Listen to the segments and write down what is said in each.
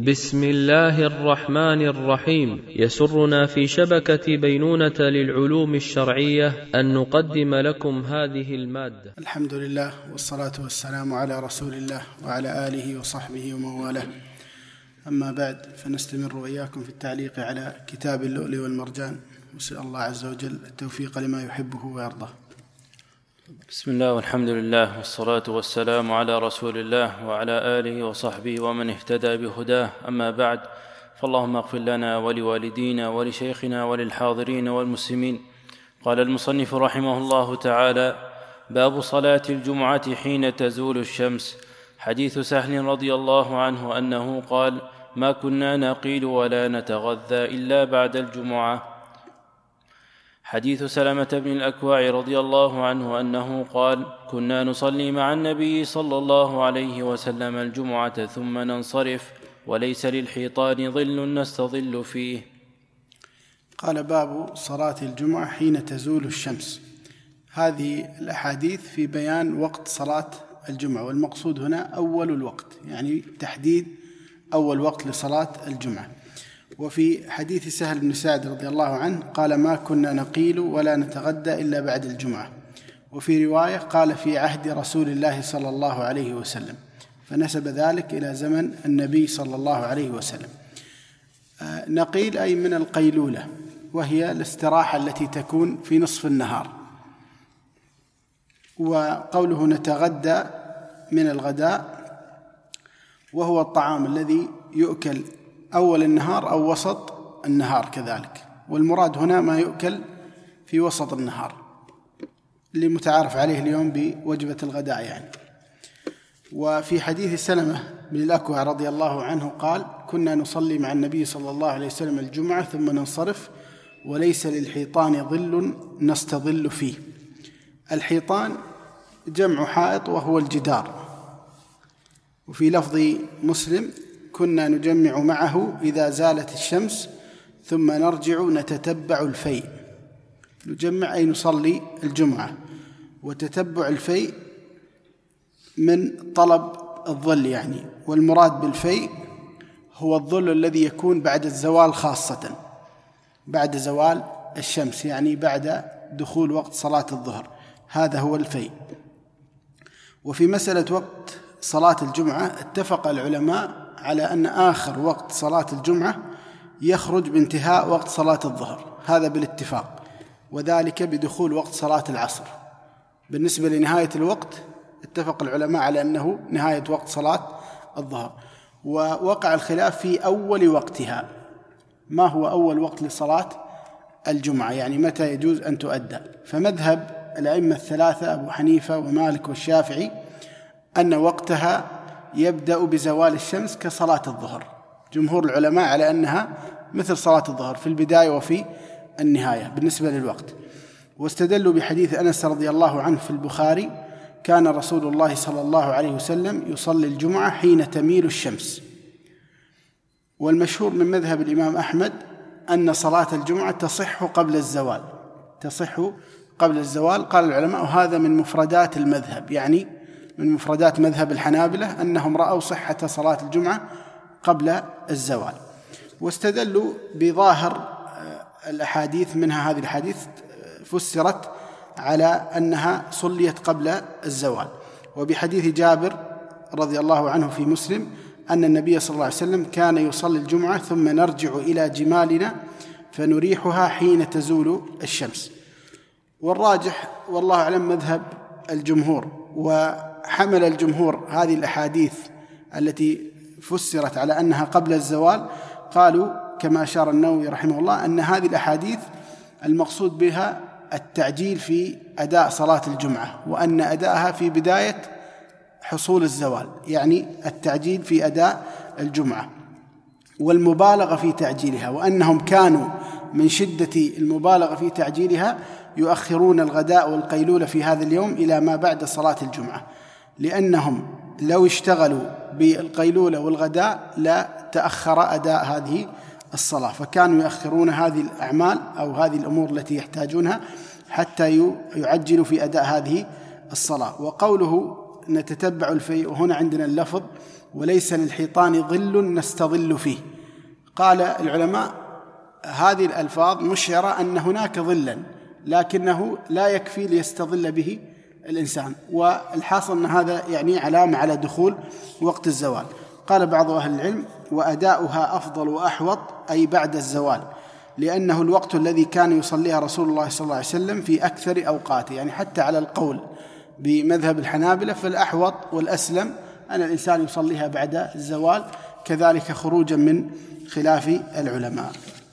بسم الله الرحمن الرحيم. يسرنا في شبكة بينونة للعلوم الشرعية أن نقدم لكم هذه المادة. الحمد لله والصلاة والسلام على رسول الله وعلى آله وصحبه ومن والاه. أما بعد، فنستمر وإياكم في التعليق على كتاب اللؤلؤ والمرجان، وسأل الله عز وجل التوفيق لما يحبه ويرضاه. بسم الله والحمد لله والصلاة والسلام على رسول الله وعلى آله وصحبه ومن اهتدى بهداه. أما بعد، فاللهم اغفر لنا ولوالدينا ولشيخنا وللحاضرين والمسلمين. قال المصنف رحمه الله تعالى: باب صلاة الجمعة حين تزول الشمس. حديث سهل رضي الله عنه أنه قال: ما كنا نقيل ولا نتغذى إلا بعد الجمعة. حديث سلمة بن الأكوع رضي الله عنه أنه قال: كنا نصلي مع النبي صلى الله عليه وسلم الجمعة ثم ننصرف، وليس للحيطان ظل نستظل فيه. قال: باب صلاة الجمعة حين تزول الشمس. هذه الأحاديث في بيان وقت صلاة الجمعة، والمقصود هنا أول الوقت، يعني تحديد أول وقت لصلاة الجمعة. وفي حديث سهل بن سعد رضي الله عنه قال: ما كنا نقيل ولا نتغدى إلا بعد الجمعة. وفي رواية قال: في عهد رسول الله صلى الله عليه وسلم، فنسب ذلك إلى زمن النبي صلى الله عليه وسلم. نقيل أي من القيلولة، وهي الاستراحة التي تكون في نصف النهار. وقوله نتغدى من الغداء، وهو الطعام الذي يؤكل أول النهار أو وسط النهار كذلك، والمراد هنا ما يؤكل في وسط النهار، اللي متعارف عليه اليوم بوجبة الغداء يعني. وفي حديث سلمة بن الأكوع رضي الله عنه قال: كنا نصلي مع النبي صلى الله عليه وسلم الجمعة ثم ننصرف، وليس للحيطان ظل نستظل فيه. الحيطان جمع حائط وهو الجدار. وفي لفظ مسلم: كنا نجمع معه إذا زالت الشمس ثم نرجع نتتبع الفيء. نجمع أي نصلي الجمعة، وتتبع الفيء من طلب الظل يعني. والمراد بالفيء هو الظل الذي يكون بعد الزوال، خاصة بعد زوال الشمس، يعني بعد دخول وقت صلاة الظهر، هذا هو الفيء. وفي مسألة وقت صلاة الجمعة اتفق العلماء على أن آخر وقت صلاة الجمعة يخرج بانتهاء وقت صلاة الظهر، هذا بالاتفاق، وذلك بدخول وقت صلاة العصر. بالنسبة لنهاية الوقت اتفق العلماء على أنه نهاية وقت صلاة الظهر. ووقع الخلاف في أول وقتها، ما هو أول وقت لصلاة الجمعة، يعني متى يجوز أن تؤدى. فمذهب الأئمة الثلاثة أبو حنيفة ومالك والشافعي أن وقتها يبدأ بزوال الشمس كصلاة الظهر. جمهور العلماء على أنها مثل صلاة الظهر في البداية وفي النهاية بالنسبة للوقت. واستدلوا بحديث أنس رضي الله عنه في البخاري: كان رسول الله صلى الله عليه وسلم يصلي الجمعة حين تميل الشمس. والمشهور من مذهب الإمام أحمد أن صلاة الجمعة تصح قبل الزوال، تصح قبل الزوال. قال العلماء هذا من مفردات المذهب، يعني من مفردات مذهب الحنابلة أنهم رأوا صحة صلاة الجمعة قبل الزوال. واستدلوا بظاهر الأحاديث، منها هذه الحديث فسرت على أنها صليت قبل الزوال. وبحديث جابر رضي الله عنه في مسلم أن النبي صلى الله عليه وسلم كان يصلي الجمعة ثم نرجع إلى جمالنا فنريحها حين تزول الشمس. والراجح والله أعلم مذهب الجمهور. وحمل الجمهور هذه الأحاديث التي فسرت على أنها قبل الزوال، قالوا كما أشار النووي رحمه الله أن هذه الأحاديث المقصود بها التعجيل في أداء صلاة الجمعة، وأن أداءها في بداية حصول الزوال، يعني التعجيل في أداء الجمعة والمبالغة في تعجيلها، وأنهم كانوا من شدة المبالغة في تعجيلها يؤخرون الغداء والقيلولة في هذا اليوم إلى ما بعد صلاة الجمعة، لأنهم لو اشتغلوا بالقيلولة والغداء لا تأخر أداء هذه الصلاة، فكانوا يؤخرون هذه الأعمال أو هذه الأمور التي يحتاجونها حتى يعجلوا في أداء هذه الصلاة. وقوله نتتبع الفيء، وهنا عندنا اللفظ وليس للحيطان ظل نستظل فيه. قال العلماء هذه الألفاظ مشعرة أن هناك ظلا، لكنه لا يكفي ليستظل به الإنسان، والحاصل أن هذا يعني علامة على دخول وقت الزوال. قال بعض أهل العلم وأداؤها أفضل وأحوط، أي بعد الزوال، لأنه الوقت الذي كان يصليها رسول الله صلى الله عليه وسلم في أكثر أوقاته. يعني حتى على القول بمذهب الحنابلة فالأحوط والأسلم أن الإنسان يصليها بعد الزوال، كذلك خروجا من خلاف العلماء.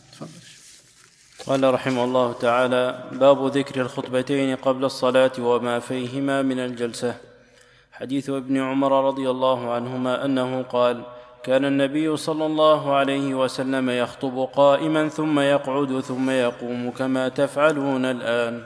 قال رحمه الله تعالى: باب ذكر الخطبتين قبل الصلاة وما فيهما من الجلسة. حديث ابن عمر رضي الله عنهما أنه قال: كان النبي صلى الله عليه وسلم يخطب قائما ثم يقعد ثم يقوم كما تفعلون الآن.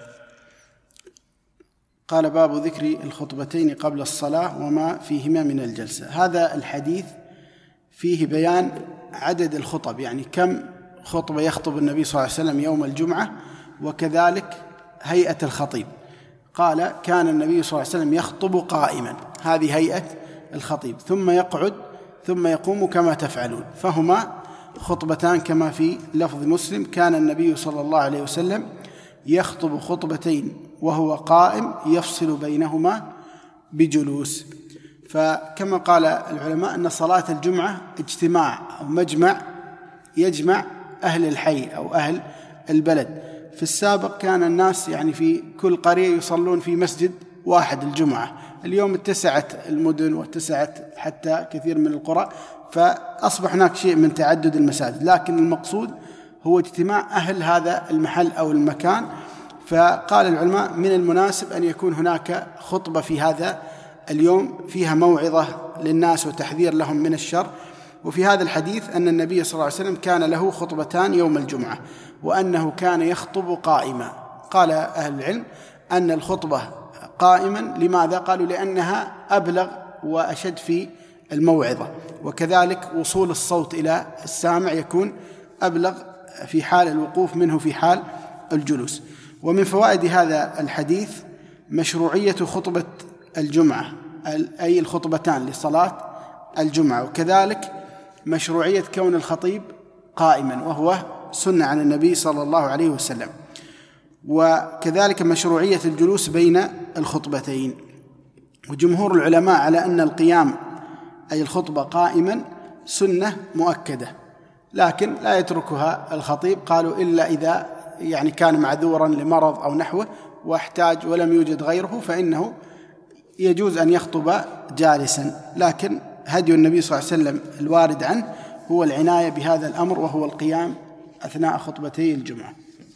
قال: باب ذكر الخطبتين قبل الصلاة وما فيهما من الجلسة. هذا الحديث فيه بيان عدد الخطب، يعني كم خطبة يخطب النبي صلى الله عليه وسلم يوم الجمعة، وكذلك هيئة الخطيب. قال: كان النبي صلى الله عليه وسلم يخطب قائما، هذه هيئة الخطيب، ثم يقعد ثم يقوم كما تفعلون، فهما خطبتان كما في لفظ مسلم: كان النبي صلى الله عليه وسلم يخطب خطبتين وهو قائم يفصل بينهما بجلوس. فكما قال العلماء أن صلاة الجمعة اجتماع أو مجمع يجمع أهل الحي أو أهل البلد. في السابق كان الناس يعني في كل قرية يصلون في مسجد واحد الجمعة. اليوم اتسعت المدن واتسعت حتى كثير من القرى، فأصبح هناك شيء من تعدد المساجد، لكن المقصود هو اجتماع أهل هذا المحل أو المكان. فقال العلماء من المناسب أن يكون هناك خطبة في هذا اليوم فيها موعظة للناس وتحذير لهم من الشر. وفي هذا الحديث أن النبي صلى الله عليه وسلم كان له خطبتان يوم الجمعة، وأنه كان يخطب قائما. قال أهل العلم أن الخطبة قائما لماذا؟ قالوا لأنها أبلغ وأشد في الموعظة، وكذلك وصول الصوت إلى السامع يكون أبلغ في حال الوقوف منه في حال الجلوس. ومن فوائد هذا الحديث مشروعية خطبة الجمعة، أي الخطبتان لصلاة الجمعة، وكذلك مشروعية كون الخطيب قائما وهو سنة عن النبي صلى الله عليه وسلم، وكذلك مشروعية الجلوس بين الخطبتين. وجمهور العلماء على أن القيام أي الخطبة قائما سنة مؤكدة، لكن لا يتركها الخطيب، قالوا إلا إذا يعني كان معذورا لمرض أو نحوه واحتاج ولم يوجد غيره فإنه يجوز أن يخطب جالسا. لكن هدي النبي صلى الله عليه وسلم الوارد عنه هو العناية بهذا الأمر، وهو القيام أثناء خطبتي الجمعة.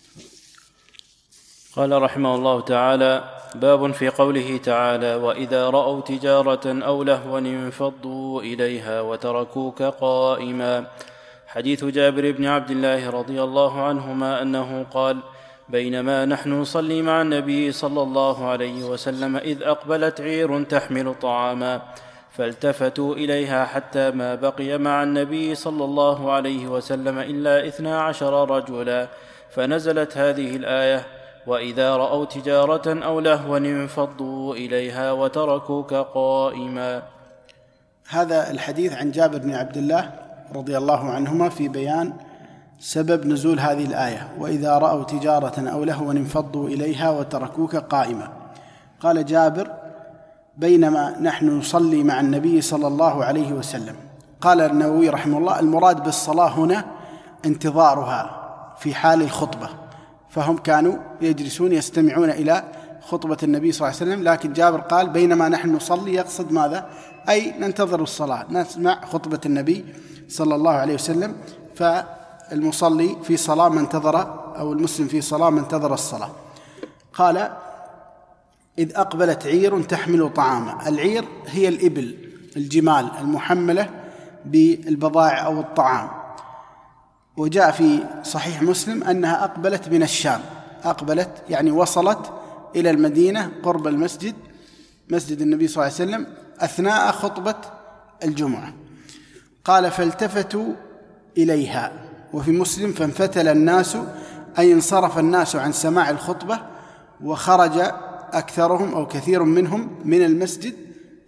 قال رحمه الله تعالى: باب في قوله تعالى: وإذا رأوا تجارة أو لهوا انفضوا إليها وتركوك قائما. حديث جابر بن عبد الله رضي الله عنهما أنه قال: بينما نحن نصلي مع النبي صلى الله عليه وسلم إذ أقبلت عير تحمل طعاما، فالتفتوا إليها حتى ما بقي مع النبي صلى الله عليه وسلم إلا 12 رجلا، فنزلت هذه الآية: وإذا رأوا تجارة أو لهوا انفضوا إليها وتركوك قائما. هذا الحديث عن جابر بن عبد الله رضي الله عنهما في بيان سبب نزول هذه الآية: وإذا رأوا تجارة أو لهوا انفضوا إليها وتركوك قائما. قال جابر: بينما نحن نصلي مع النبي صلى الله عليه وسلم. قال النووي رحمه الله: المراد بالصلاة هنا انتظارها في حال الخطبة، فهم كانوا يجلسون يستمعون إلى خطبة النبي صلى الله عليه وسلم، لكن جابر قال بينما نحن نصلي، يقصد ماذا؟ أي ننتظر الصلاة، نسمع خطبة النبي صلى الله عليه وسلم. فالمصلي في صلاة ما انتظر، أو المسلم في صلاة ما انتظر الصلاة. قال: إذ أقبلت عير تحمل طعاما. العير هي الإبل، الجمال المحملة بالبضائع أو الطعام. وجاء في صحيح مسلم أنها أقبلت من الشام، أقبلت يعني وصلت إلى المدينة قرب المسجد، مسجد النبي صلى الله عليه وسلم، أثناء خطبة الجمعة. قال: فالتفتوا إليها. وفي مسلم: فانفتل الناس، أي انصرف الناس عن سماع الخطبة، وخرج أكثرهم أو كثير منهم من المسجد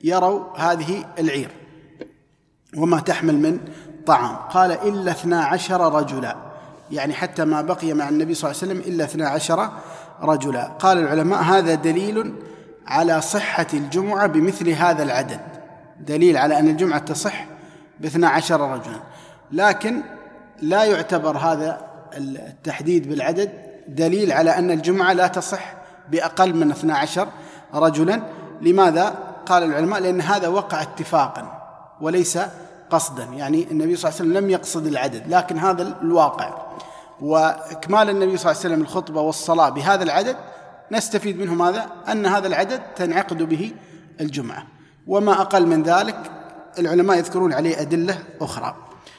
يروا هذه العير وما تحمل من طعام. قال إلا 12 رجلا، يعني حتى ما بقي مع النبي صلى الله عليه وسلم إلا 12 رجلا. قال العلماء هذا دليل على صحة الجمعة بمثل هذا العدد، دليل على أن الجمعة تصح ب12 رجلا، لكن لا يعتبر هذا التحديد بالعدد دليل على أن الجمعة لا تصح بأقل من 12 رجلا. لماذا؟ قال العلماء لأن هذا وقع اتفاقا وليس قصدا، يعني النبي صلى الله عليه وسلم لم يقصد العدد، لكن هذا الواقع. وإكمال النبي صلى الله عليه وسلم الخطبة والصلاة بهذا العدد نستفيد منه ماذا؟ أن هذا العدد تنعقد به الجمعة، وما أقل من ذلك العلماء يذكرون عليه أدلة أخرى.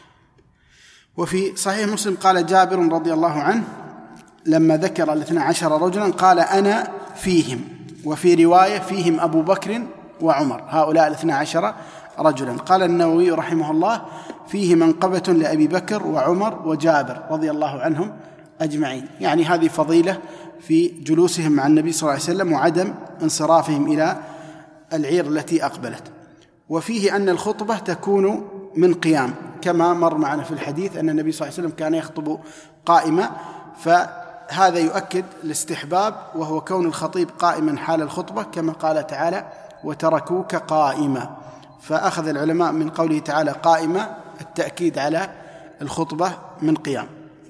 وفي صحيح مسلم قال جابر رضي الله عنه لما ذكر 12 رجلا قال أنا فيهم، وفي رواية فيهم أبو بكر وعمر، هؤلاء 12 رجلا. قال النووي رحمه الله فيه منقبة لأبي بكر وعمر وجابر رضي الله عنهم أجمعين، يعني هذه فضيلة في جلوسهم مع النبي صلى الله عليه وسلم وعدم انصرافهم إلى العير التي أقبلت. وفيه أن الخطبة تكون من قيام كما مر معنا في الحديث أن النبي صلى الله عليه وسلم كان يخطب قائما، فهذا يؤكد الاستحباب وهو كون الخطيب قائما حال الخطبة كما قال تعالى وتركوك قائما، فأخذ العلماء من قوله تعالى قائما التأكيد على الخطبة من قيام.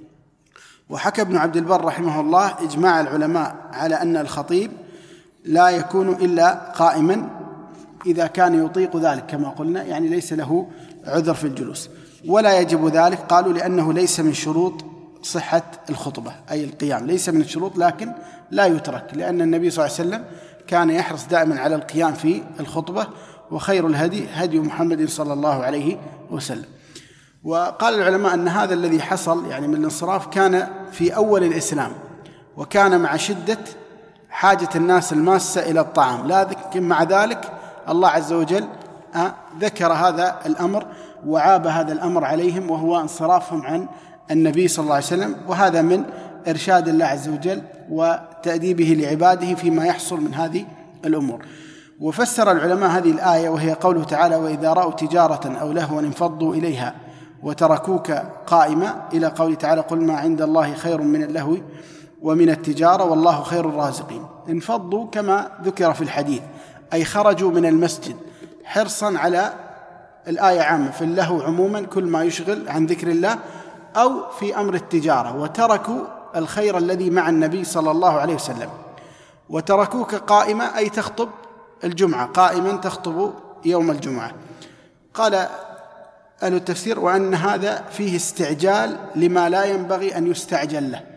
وحكى ابن عبد البر رحمه الله إجماع العلماء على أن الخطيب لا يكون إلا قائما إذا كان يطيق ذلك كما قلنا، يعني ليس له عذر في الجلوس، ولا يجب ذلك قالوا لأنه ليس من شروط صحة الخطبة، أي القيام ليس من الشروط لكن لا يترك، لأن النبي صلى الله عليه وسلم كان يحرص دائما على القيام في الخطبة، وخير الهدي هدي محمد صلى الله عليه وسلم. وقال العلماء أن هذا الذي حصل يعني من الانصراف كان في أول الإسلام، وكان مع شدة حاجة الناس الماسة إلى الطعام، لكن مع ذلك الله عز وجل ذكر هذا الأمر وعاب هذا الأمر عليهم، وهو انصرافهم عن النبي صلى الله عليه وسلم، وهذا من إرشاد الله عز وجل وتأديبه لعباده فيما يحصل من هذه الأمور. وفسر العلماء هذه الآية وهي قوله تعالى وإذا رأوا تجارة أو لهوا انفضوا إليها وتركوك قائمة، إلى قوله تعالى قل ما عند الله خير من اللهو ومن التجارة والله خير الرازقين. انفضوا كما ذكر في الحديث أي خرجوا من المسجد حرصا على الآية عامة في اللهو عموما كل ما يشغل عن ذكر الله أو في أمر التجارة، وتركوا الخير الذي مع النبي صلى الله عليه وسلم. وتركوك قائمة أي تخطب الجمعة، قائما تخطب يوم الجمعة. قال أهل التفسير وأن هذا فيه استعجال لما لا ينبغي أن يستعجل له،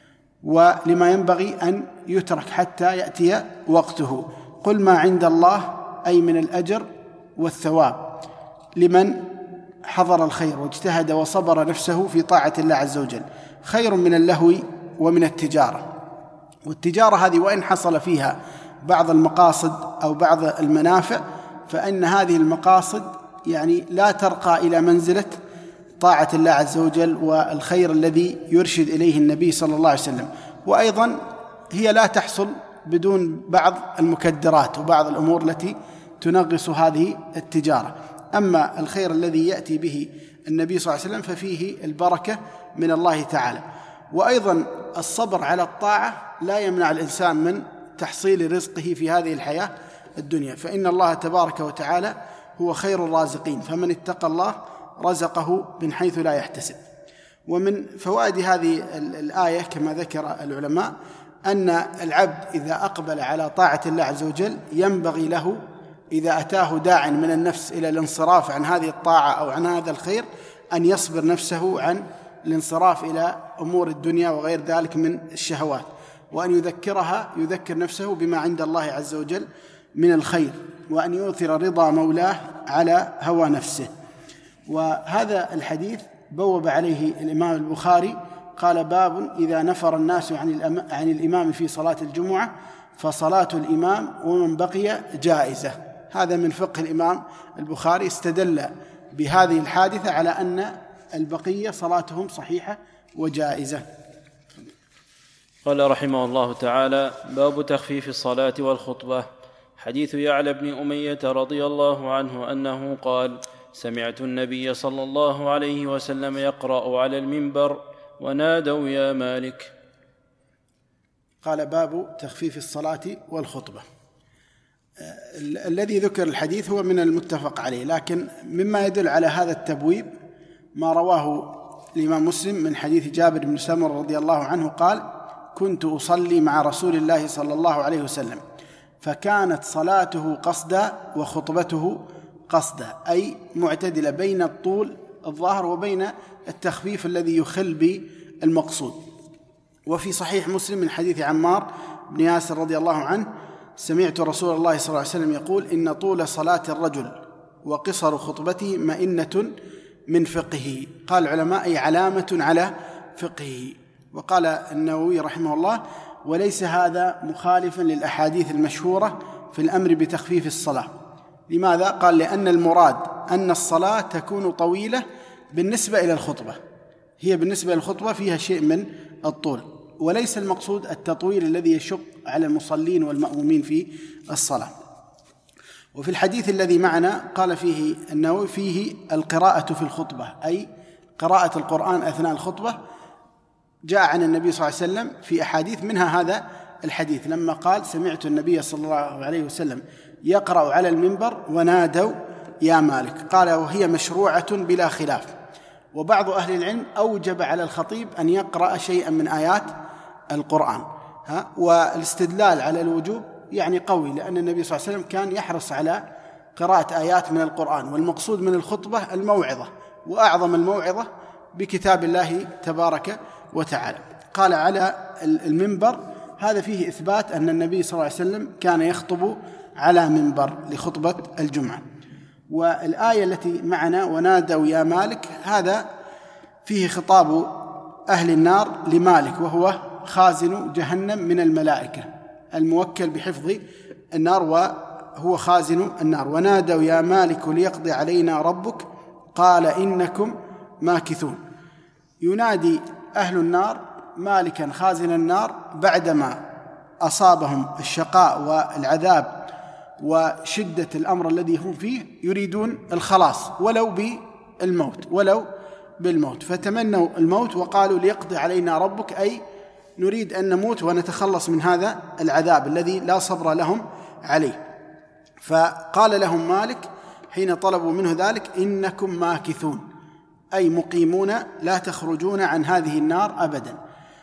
ولما ينبغي أن يترك حتى يأتي وقته. قل ما عند الله أي من الأجر والثواب لمن حضر الخير واجتهد وصبر نفسه في طاعة الله عز وجل خير من اللهو ومن التجارة. والتجارة هذه وإن حصل فيها بعض المقاصد أو بعض المنافع، فإن هذه المقاصد يعني لا ترقى إلى منزلة طاعة الله عز وجل والخير الذي يرشد إليه النبي صلى الله عليه وسلم. وأيضا هي لا تحصل بدون بعض المكدرات وبعض الأمور التي تنغص هذه التجارة. أما الخير الذي يأتي به النبي صلى الله عليه وسلم ففيه البركة من الله تعالى. وأيضا الصبر على الطاعة لا يمنع الإنسان من تحصيل رزقه في هذه الحياة الدنيا، فإن الله تبارك وتعالى هو خير الرازقين، فمن اتقى الله رزقه من حيث لا يحتسب. ومن فوائد هذه الآية كما ذكر العلماء أن العبد إذا أقبل على طاعة الله عز وجل ينبغي له إذا أتاه داع من النفس إلى الانصراف عن هذه الطاعة أو عن هذا الخير أن يصبر نفسه عن الانصراف إلى أمور الدنيا وغير ذلك من الشهوات، وأن يذكر نفسه بما عند الله عز وجل من الخير، وأن يؤثر رضا مولاه على هوى نفسه. وهذا الحديث بوب عليه الإمام البخاري قال باب إذا نفر الناس عن الإمام في صلاة الجمعة فصلاة الإمام ومن بقي جائزة. هذا من فقه الإمام البخاري، استدل بهذه الحادثة على أن البقية صلاتهم صحيحة وجائزة. قال رحمه الله تعالى باب تخفيف الصلاة والخطبة. حديث يعلى بن أمية رضي الله عنه أنه قال: سمعت النبي صلى الله عليه وسلم يقرأ على المنبر: ونادوا يا مالك. قال: باب تخفيف الصلاة والخطبة. الذي ذكر الحديث هو من المتفق عليه، لكن مما يدل على هذا التبويب ما رواه الإمام مسلم من حديث جابر بن سمرة رضي الله عنه قال: كنت أصلي مع رسول الله صلى الله عليه وسلم فكانت صلاته قصدا وخطبته قصدا، أي معتدلة بين الطول الظاهر وبين التخفيف الذي يخل بالمقصود. وفي صحيح مسلم من حديث عمار بن ياسر رضي الله عنه: سمعت رسول الله صلى الله عليه وسلم يقول: إن طول صلاة الرجل وقصر خطبته مئنة من فقهه. قال العلماء: أي علامة على فقهه. وقال النووي رحمه الله: وليس هذا مخالفا للأحاديث المشهورة في الأمر بتخفيف الصلاة. لماذا؟ قال: لأن المراد أن الصلاة تكون طويلة بالنسبة إلى الخطبة، هي بالنسبة للخطبة فيها شيء من الطول، وليس المقصود التطويل الذي يشق على المصلين والمأمومين في الصلاة. وفي الحديث الذي معنا قال فيه النووي: فيه القراءة في الخطبة، أي قراءة القرآن أثناء الخطبة. جاء عن النبي صلى الله عليه وسلم في أحاديث منها هذا الحديث لما قال: سمعت النبي صلى الله عليه وسلم يقرأ على المنبر: ونادوا يا مالك. قال: وهي مشروعة بلا خلاف. وبعض أهل العلم أوجب على الخطيب أن يقرأ شيئا من آيات القرآن، والاستدلال على الوجوب يعني قوي، لأن النبي صلى الله عليه وسلم كان يحرص على قراءة آيات من القرآن، والمقصود من الخطبة الموعظة، وأعظم الموعظة بكتاب الله تبارك وتعالى. قال على المنبر، هذا فيه إثبات أن النبي صلى الله عليه وسلم كان يخطب على منبر لخطبة الجمعة. والآية التي معنا: ونادوا يا مالك، هذا فيه خطاب أهل النار لمالك، وهو خازن جهنم من الملائكة الموكل بحفظ النار، وهو خازن النار. ونادوا يا مالك ليقضي علينا ربك قال إنكم ماكثون. ينادي أهل النار مالكا خازن النار بعدما أصابهم الشقاء والعذاب وشدة الأمر الذي هم فيه، يريدون الخلاص ولو بالموت، فتمنوا الموت وقالوا: ليقضي علينا ربك، أي نريد أن نموت ونتخلص من هذا العذاب الذي لا صبر لهم عليه. فقال لهم مالك حين طلبوا منه ذلك: إنكم ماكثون، أي مقيمون لا تخرجون عن هذه النار أبدا.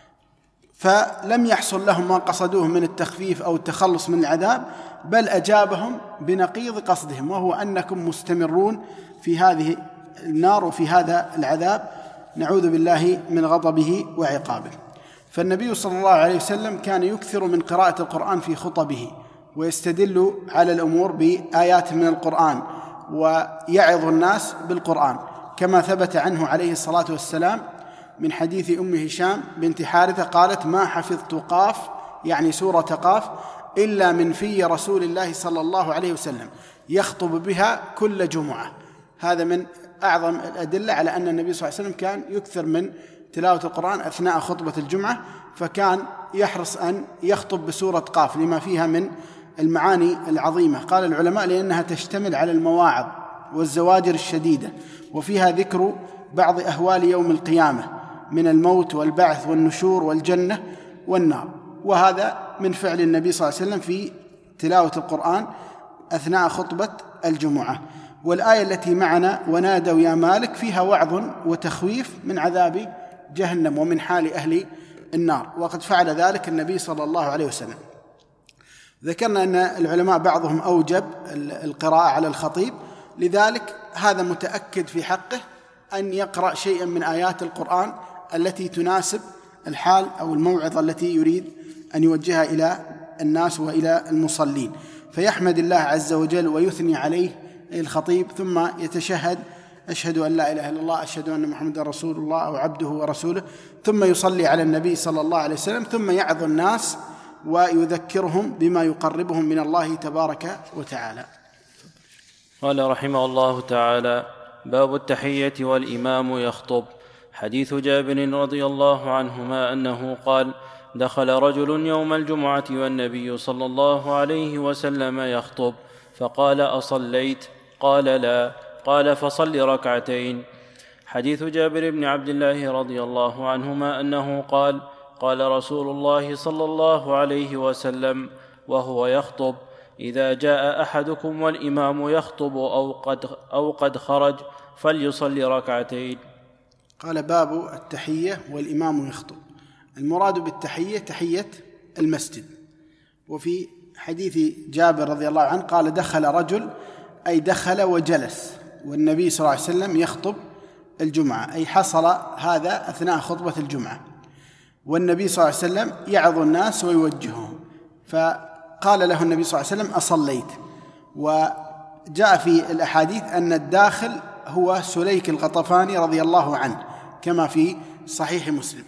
فلم يحصل لهم ما قصدوه من التخفيف أو التخلص من العذاب، بل أجابهم بنقيض قصدهم، وهو أنكم مستمرون في هذه النار وفي هذا العذاب، نعوذ بالله من غضبه وعقابه. فالنبي صلى الله عليه وسلم كان يكثر من قراءة القرآن في خطبه، ويستدل على الأمور بآيات من القرآن، ويعظ الناس بالقرآن، كما ثبت عنه عليه الصلاة والسلام من حديث أم هشام بنت حارثة قالت: ما حفظت قاف، يعني سورة قاف، إلا من في رسول الله صلى الله عليه وسلم يخطب بها كل جمعة. هذا من أعظم الأدلة على أن النبي صلى الله عليه وسلم كان يكثر من تلاوة القرآن أثناء خطبة الجمعة، فكان يحرص أن يخطب بسورة قاف لما فيها من المعاني العظيمة. قال العلماء: لأنها تشتمل على المواعظ والزواجر الشديدة، وفيها ذكر بعض أهوال يوم القيامة من الموت والبعث والنشور والجنة والنار. وهذا من فعل النبي صلى الله عليه وسلم في تلاوة القرآن أثناء خطبة الجمعة. والآية التي معنا: ونادوا يا مالك، فيها وعظ وتخويف من عذاب جهنم ومن حال أهل النار، وقد فعل ذلك النبي صلى الله عليه وسلم. ذكرنا أن العلماء بعضهم أوجب القراءة على الخطيب، لذلك هذا متأكد في حقه أن يقرأ شيئا من آيات القرآن التي تناسب الحال أو الموعظة التي يريد أن يوجهها إلى الناس وإلى المصلين، فيحمد الله عز وجل ويثني عليه الخطيب، ثم يتشهد: أشهد أن لا إله إلا الله، أشهد أن محمدا رسول الله أو عبده ورسوله، ثم يصلي على النبي صلى الله عليه وسلم، ثم يعظ الناس ويذكرهم بما يقربهم من الله تبارك وتعالى. قال رحمه الله تعالى: باب التحية والإمام يخطب. حديث جابر رضي الله عنهما أنه قال: دخل رجل يوم الجمعة والنبي صلى الله عليه وسلم يخطب فقال أصليت؟ قال لا. قال فصل ركعتين. حديث جابر بن عبد الله رضي الله عنهما أنه قال قال رسول الله صلى الله عليه وسلم وهو يخطب إذا جاء أحدكم والإمام يخطب أو قد خرج فليصلي ركعتين. قال باب التحية والإمام يخطب. المراد بالتحية تحية المسجد. وفي حديث جابر رضي الله عنه قال دخل رجل، أي دخل وجلس والنبي صلى الله عليه وسلم يخطب الجمعة، أي حصل هذا أثناء خطبة الجمعة، والنبي صلى الله عليه وسلم يعظ الناس ويوجههم، فقال له النبي صلى الله عليه وسلم أصليت. وجاء في الأحاديث أن الداخل هو سليك الغطفاني رضي الله عنه كما في صحيح مسلم.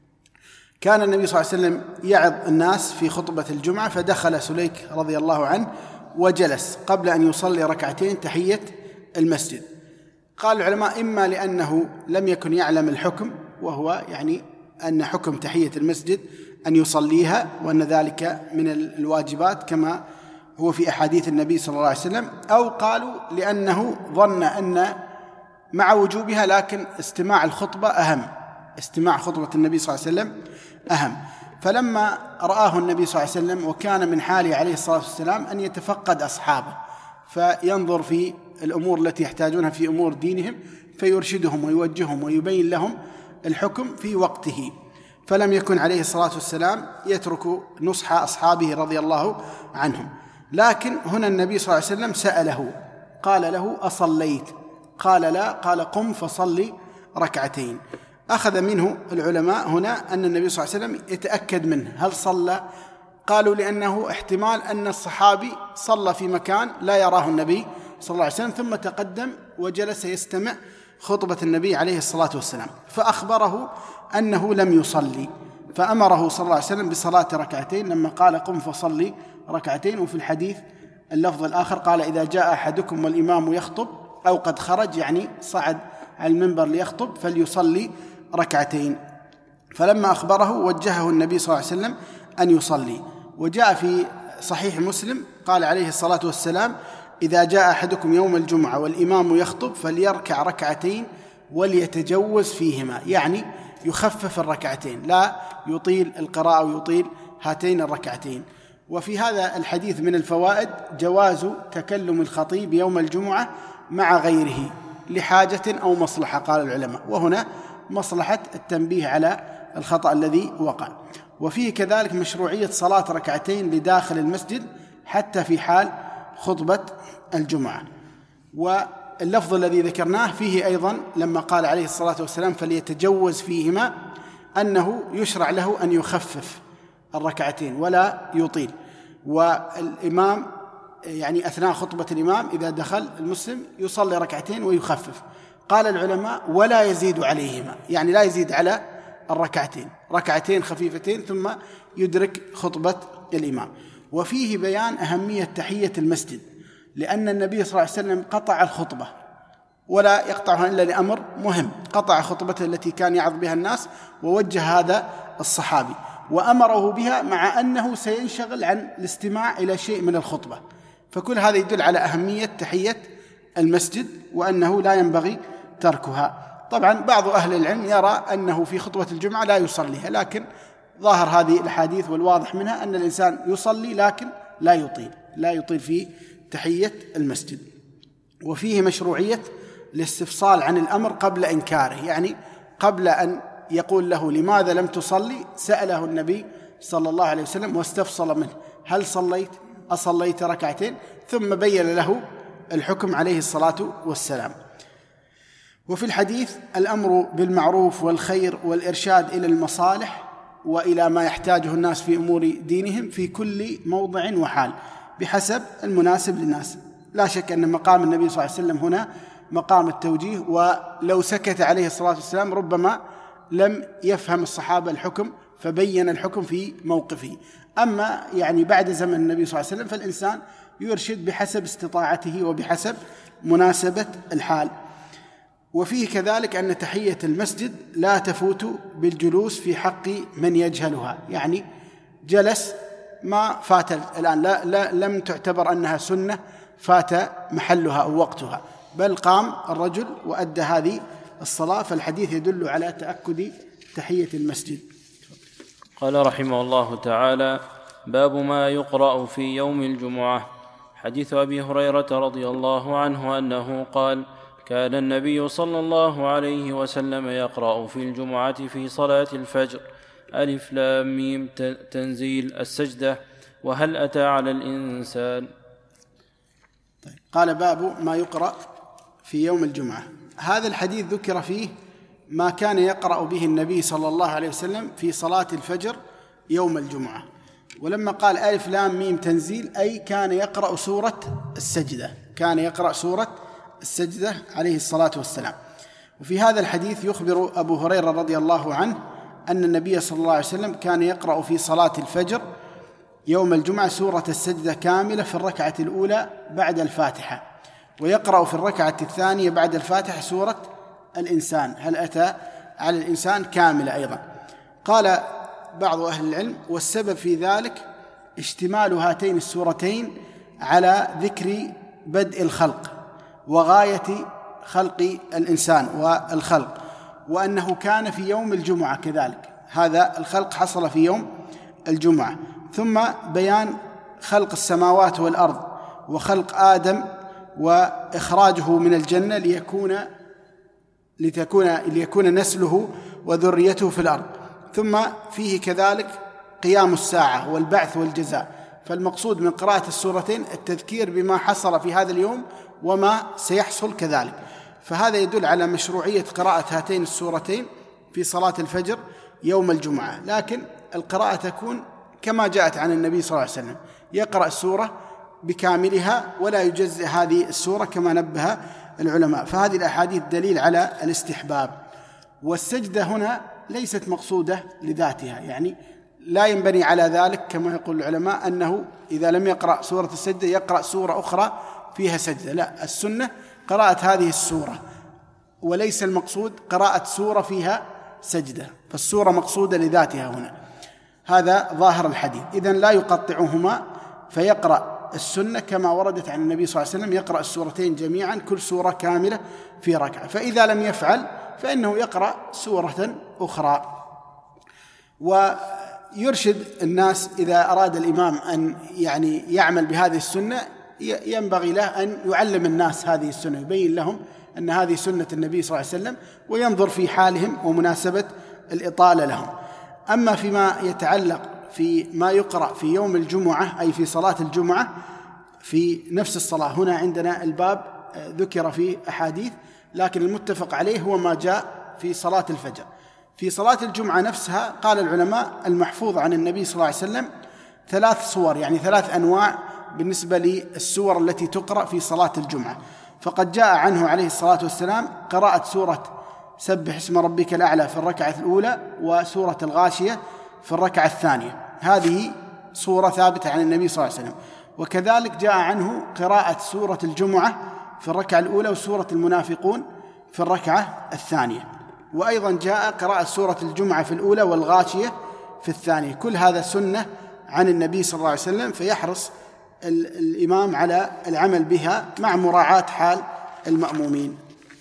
كان النبي صلى الله عليه وسلم يعظ الناس في خطبة الجمعة، فدخل سليك رضي الله عنه وجلس قبل أن يصلي ركعتين تحية المسجد. قال العلماء إما لأنه لم يكن يعلم الحكم، وهو يعني أن حكم تحية المسجد أن يصليها وأن ذلك من الواجبات كما هو في أحاديث النبي صلى الله عليه وسلم، أو قالوا لأنه ظن أن مع وجوبها لكن استماع الخطبة أهم، استماع خطبة النبي صلى الله عليه وسلم أهم. فلما رآه النبي صلى الله عليه وسلم وكان من حاله عليه الصلاة والسلام أن يتفقد أصحابه فينظر في الأمور التي يحتاجونها في أمور دينهم فيرشدهم ويوجههم ويبين لهم الحكم في وقته، فلم يكن عليه الصلاة والسلام يترك نصح أصحابه رضي الله عنهم. لكن هنا النبي صلى الله عليه وسلم سأله قال له أصليت؟ قال لا. قال قم فصلي ركعتين. أخذ منه العلماء هنا أن النبي صلى الله عليه وسلم يتأكد منه هل صلى. قالوا لأنه احتمال أن الصحابي صلى في مكان لا يراه النبي صلى الله عليه وسلم ثم تقدم وجلس يستمع خطبة النبي عليه الصلاة والسلام، فأخبره أنه لم يصلي، فأمره صلى الله عليه وسلم بصلاة ركعتين لما قال قم فصلي ركعتين. وفي الحديث اللفظ الآخر قال إذا جاء أحدكم والإمام يخطب أو قد خرج، يعني صعد على المنبر ليخطب، فليصلي ركعتين. فلما أخبره وجهه النبي صلى الله عليه وسلم أن يصلي. وجاء في صحيح مسلم قال عليه الصلاة والسلام إذا جاء أحدكم يوم الجمعة والإمام يخطب فليركع ركعتين وليتجوز فيهما، يعني يخفف الركعتين، لا يطيل القراءة ويطيل هاتين الركعتين. وفي هذا الحديث من الفوائد جواز تكلم الخطيب يوم الجمعة مع غيره لحاجة أو مصلحة، قال العلماء، وهنا مصلحة التنبيه على الخطأ الذي وقع. وفيه كذلك مشروعية صلاة ركعتين لداخل المسجد حتى في حال خطبة الجمعة. واللفظ الذي ذكرناه فيه أيضا لما قال عليه الصلاة والسلام فليتجوز فيهما أنه يشرع له أن يخفف الركعتين ولا يطيل. والإمام يعني أثناء خطبة الإمام إذا دخل المسلم يصلي ركعتين ويخفف. قال العلماء ولا يزيد عليهما، يعني لا يزيد على الركعتين، ركعتين خفيفتين ثم يدرك خطبة الإمام. وفيه بيان أهمية تحية المسجد، لأن النبي صلى الله عليه وسلم قطع الخطبة ولا يقطعها إلا لأمر مهم، قطع خطبته التي كان يعظ بها الناس ووجه هذا الصحابي وأمره بها مع أنه سينشغل عن الاستماع إلى شيء من الخطبة. فكل هذا يدل على أهمية تحية المسجد وأنه لا ينبغي تركها. طبعا بعض أهل العلم يرى أنه في خطبة الجمعة لا يصليها، لكن ظاهر هذه الحديث والواضح منها أن الإنسان يصلي لكن لا يطيل في تحية المسجد. وفيه مشروعية الاستفصال عن الأمر قبل إنكاره، يعني قبل أن يقول له لماذا لم تصلي سأله النبي صلى الله عليه وسلم واستفصل منه هل صليت أصليت ركعتين، ثم بين له الحكم عليه الصلاة والسلام. وفي الحديث الأمر بالمعروف والخير والإرشاد إلى المصالح وإلى ما يحتاجه الناس في أمور دينهم في كل موضع وحال بحسب المناسب للناس. لا شك أن مقام النبي صلى الله عليه وسلم هنا مقام التوجيه، ولو سكت عليه الصلاة والسلام ربما لم يفهم الصحابة الحكم فبين الحكم في موقفه. أما يعني بعد زمن النبي صلى الله عليه وسلم فالإنسان يرشد بحسب استطاعته وبحسب مناسبة الحال. وفيه كذلك أن تحية المسجد لا تفوت بالجلوس في حق من يجهلها، يعني جلس ما فات الآن، لم تعتبر أنها سنة فات محلها أو وقتها، بل قام الرجل وأدى هذه الصلاة، فالحديث يدل على تأكد تحية المسجد. قال رحمه الله تعالى: باب ما يقرأ في يوم الجمعة. حديث أبي هريرة رضي الله عنه أنه قال: كان النبي صلى الله عليه وسلم يقرأ في الجمعة في صلاة الفجر: ألف لام ميم تنزيل السجدة وهل أتى على الإنسان. قال: باب ما يقرأ في يوم الجمعة. هذا الحديث ذكر فيه ما كان يقرأ به النبي صلى الله عليه وسلم في صلاة الفجر يوم الجمعة، ولما قال ألف لام ميم تنزيل أي كان يقرأ سورة السجدة، كان يقرأ سورة السجدة عليه الصلاة والسلام. وفي هذا الحديث يخبر أبو هريرة رضي الله عنه أن النبي صلى الله عليه وسلم كان يقرأ في صلاة الفجر يوم الجمعة سورة السجدة كاملة في الركعة الأولى بعد الفاتحة، ويقرأ في الركعة الثانية بعد الفاتحة سورة الإنسان هل أتى على الإنسان كاملة أيضا. قال بعض أهل العلم: والسبب في ذلك اشتمال هاتين السورتين على ذكر بدء الخلق وغاية خلق الإنسان والخلق، وأنه كان في يوم الجمعة كذلك، هذا الخلق حصل في يوم الجمعة، ثم بيان خلق السماوات والأرض وخلق آدم وإخراجه من الجنة ليكون نسله وذريته في الأرض، ثم فيه كذلك قيام الساعة والبعث والجزاء. فالمقصود من قراءة السورتين التذكير بما حصل في هذا اليوم وما سيحصل كذلك، فهذا يدل على مشروعية قراءة هاتين السورتين في صلاة الفجر يوم الجمعة. لكن القراءة تكون كما جاءت عن النبي صلى الله عليه وسلم، يقرأ السورة بكاملها ولا يجزئ هذه السورة كما نبه العلماء، فهذه الأحاديث دليل على الاستحباب. والسجدة هنا ليست مقصودة لذاتها، يعني لا ينبني على ذلك كما يقول العلماء أنه إذا لم يقرأ سورة السجدة يقرأ سورة أخرى فيها سجدة، لا، السنة قراءة هذه السورة، وليس المقصود قراءة سورة فيها سجدة، فالسورة مقصودة لذاتها هنا، هذا ظاهر الحديث. إذن لا يقطعهما، فيقرأ السنة كما وردت عن النبي صلى الله عليه وسلم، يقرأ السورتين جميعا كل سورة كاملة في ركعة، فإذا لم يفعل فإنه يقرأ سورة أخرى. ويرشد الناس إذا أراد الإمام أن يعمل بهذه السنة، ينبغي له أن يعلم الناس هذه السنة، يبين لهم أن هذه سنة النبي صلى الله عليه وسلم، وينظر في حالهم ومناسبة الإطالة لهم. أما فيما يتعلق في ما يقرأ في يوم الجمعة أي في صلاة الجمعة في نفس الصلاة، هنا عندنا الباب ذكر فيه أحاديث، لكن المتفق عليه هو ما جاء في صلاة الفجر. في صلاة الجمعة نفسها قال العلماء المحفوظ عن النبي صلى الله عليه وسلم 3 صور، يعني 3 أنواع بالنسبة للسور التي تقرأ في صلاة الجمعة. فقد جاء عنه عليه الصلاة والسلام قراءة سورة سبح اسم ربك الأعلى في الركعة الأولى، وسورة الغاشية في الركعة الثانية، هذه صورة ثابتة عن النبي صلى الله عليه وسلم. وكذلك جاء عنه قراءة سورة الجمعة في الركعة الأولى وسورة المنافقون في الركعة الثانية، وأيضا جاء قراءة سورة الجمعة في الأولى والغاشية في الثانية، كل هذا سنة عن النبي صلى الله عليه وسلم، فيحرص الإمام على العمل بها مع مراعاة حال المأمومين.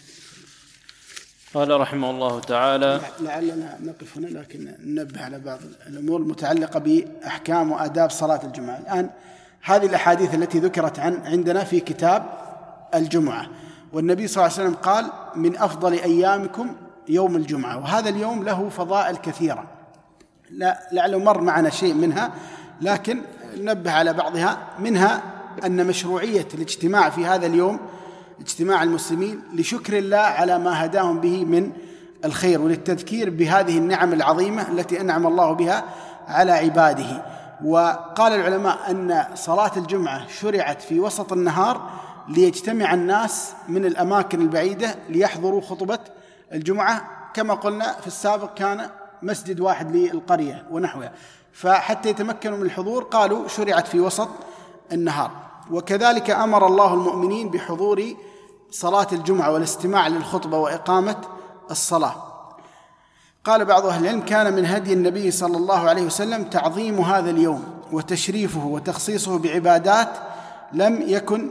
قال رحمه الله تعالى: لعلنا نقف هنا، لكن ننبه على بعض الأمور المتعلقة بأحكام وآداب صلاة الجمعة. الآن هذه الأحاديث التي ذكرت عندنا في كتاب الجمعة، والنبي صلى الله عليه وسلم قال: من أفضل أيامكم يوم الجمعة، وهذا اليوم له فضائل كثيرة، لعله مر معنا شيء منها، لكن ننبه على بعضها. منها أن مشروعية الاجتماع في هذا اليوم، اجتماع المسلمين لشكر الله على ما هداهم به من الخير، وللتذكير بهذه النعم العظيمة التي أنعم الله بها على عباده. وقال العلماء أن صلاة الجمعة شرعت في وسط النهار ليجتمع الناس من الأماكن البعيدة ليحضروا خطبة الجمعة، كما قلنا في السابق كان مسجد واحد للقرية ونحوها، فحتى يتمكنوا من الحضور قالوا شرعت في وسط النهار. وكذلك أمر الله المؤمنين بحضور صلاة الجمعة والاستماع للخطبة وإقامة الصلاة. قال بعض أهل العلم: كان من هدي النبي صلى الله عليه وسلم تعظيم هذا اليوم وتشريفه وتخصيصه بعبادات لم يكن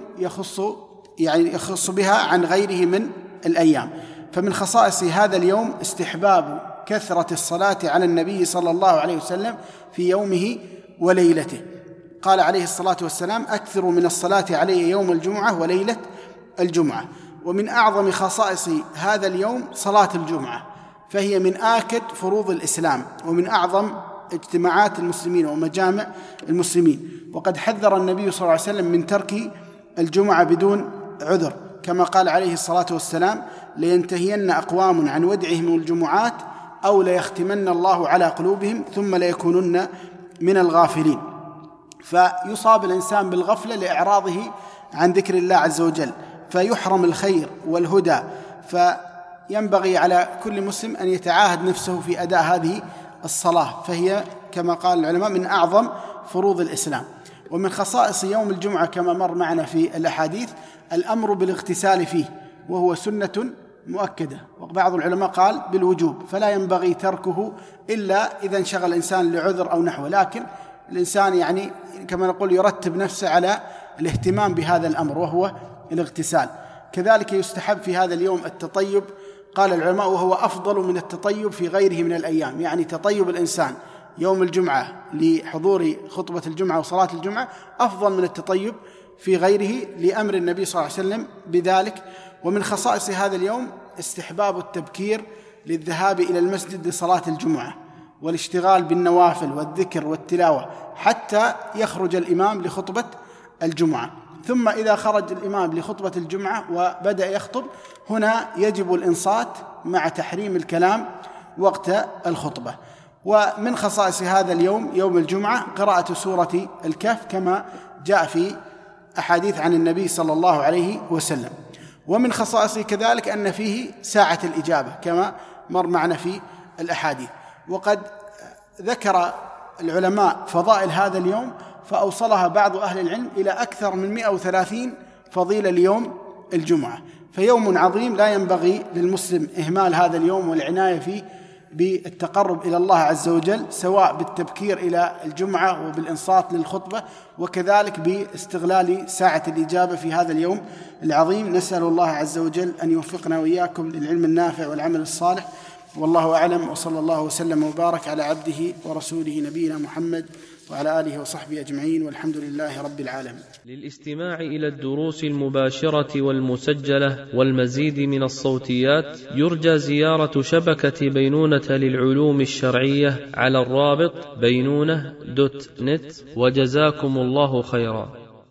يخص بها عن غيره من الأيام. فمن خصائص هذا اليوم استحباب كثرة الصلاة على النبي صلى الله عليه وسلم في يومه وليلته. قال عليه الصلاة والسلام: أكثروا من الصلاة علي يوم الجمعة وليلة الجمعة. ومن أعظم خصائص هذا اليوم صلاة الجمعة، فهي من آكد فروض الإسلام ومن أعظم اجتماعات المسلمين ومجامع المسلمين. وقد حذر النبي صلى الله عليه وسلم من ترك الجمعة بدون عذر، كما قال عليه الصلاة والسلام: لينتهين أقوام عن ودعهم الجمعات أو ليختمن الله على قلوبهم ثم ليكونن من الغافلين. فيصاب الإنسان بالغفلة لإعراضه عن ذكر الله عز وجل، فيحرم الخير والهدى. فينبغي على كل مسلم أن يتعاهد نفسه في أداء هذه الصلاة، فهي كما قال العلماء من أعظم فروض الإسلام. ومن خصائص يوم الجمعة كما مر معنا في الأحاديث الأمر بالاغتسال فيه، وهو سنة مؤكدة، وبعض العلماء قال بالوجوب، فلا ينبغي تركه إلا إذا انشغل الإنسان لعذر أو نحوه. لكن الإنسان كما نقول يرتب نفسه على الاهتمام بهذا الأمر وهو الاغتسال. كذلك يستحب في هذا اليوم التطيب، قال العلماء وهو أفضل من التطيب في غيره من الأيام. يعني تطيب الإنسان يوم الجمعة لحضور خطبة الجمعة وصلاة الجمعة أفضل من التطيب في غيره لأمر النبي صلى الله عليه وسلم بذلك. ومن خصائص هذا اليوم استحباب التبكير للذهاب إلى المسجد لصلاة الجمعة والاشتغال بالنوافل والذكر والتلاوة حتى يخرج الإمام لخطبة الجمعة. ثم إذا خرج الإمام لخطبة الجمعة وبدأ يخطب، هنا يجب الإنصات مع تحريم الكلام وقت الخطبة. ومن خصائص هذا اليوم يوم الجمعة قراءة سورة الكهف كما جاء في أحاديث عن النبي صلى الله عليه وسلم. ومن خصائصه كذلك أن فيه ساعة الإجابة كما مر معنا في الأحاديث. وقد ذكر العلماء فضائل هذا اليوم فأوصلها بعض أهل العلم إلى أكثر من 130 فضيلة ليوم الجمعة. فيوم عظيم لا ينبغي للمسلم إهمال هذا اليوم والعناية فيه بالتقرب إلى الله عز وجل، سواء بالتبكير إلى الجمعة وبالإنصات للخطبة، وكذلك باستغلال ساعة الإجابة في هذا اليوم العظيم. نسأل الله عز وجل أن يوفقنا وإياكم للعلم النافع والعمل الصالح، والله أعلم، وصلى الله وسلم وبارك على عبده ورسوله نبينا محمد وعلى آله وصحبه أجمعين، والحمد لله رب العالمين. للاستماع إلى الدروس المباشرة والمسجلة والمزيد من الصوتيات يرجى زيارة شبكة بينونة للعلوم الشرعية على الرابط بينونة.net، وجزاكم الله خيرا.